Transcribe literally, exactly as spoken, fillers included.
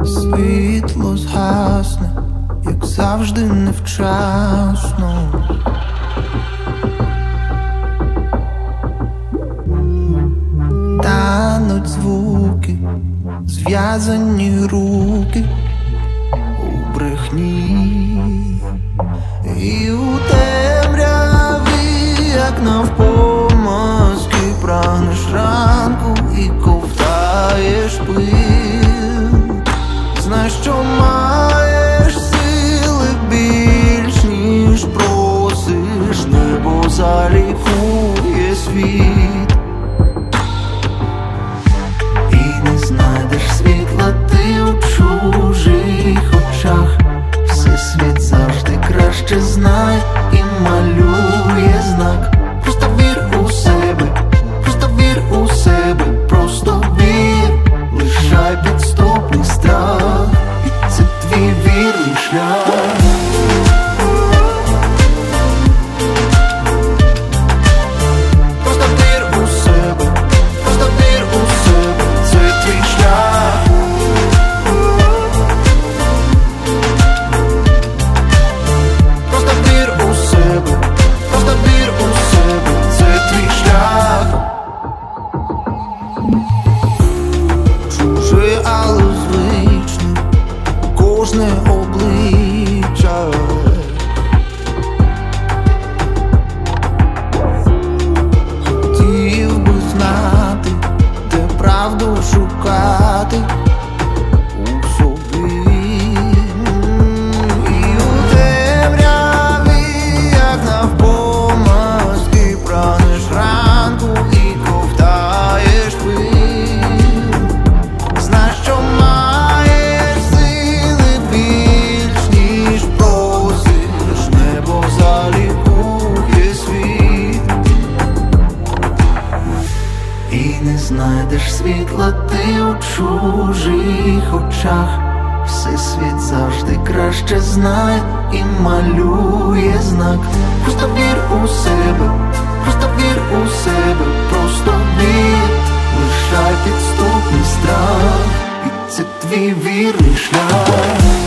Світло згасне, як завжди невчасно. Тануть звуки, зв'язані руки у брехні, і у темряві, як навпомазки, прагнеш ранку і ковтаєш пил. Знай, що маєш сили більш, ніж просиш, небо залікує світ. І не знайдеш світла ти у чужих очах. Всесвіт завжди краще знає і малює знак. Просто вір у себе, просто вір у себе, просто вір. Лишай підступний страх, і це твій вірний шлях. Але звичне кожне обличчя. Хотів би знати, де правду шукати у собі. І у темряві, як навпомазки, прагнеш ранку і ковтаєш пил. І не знайдеш світла ти у чужих очах. Всесвіт завжди краще знає і малює знак. Просто вір у себе, просто вір у себе, просто вір. Лишай підступний страх, і це твій вірний шлях.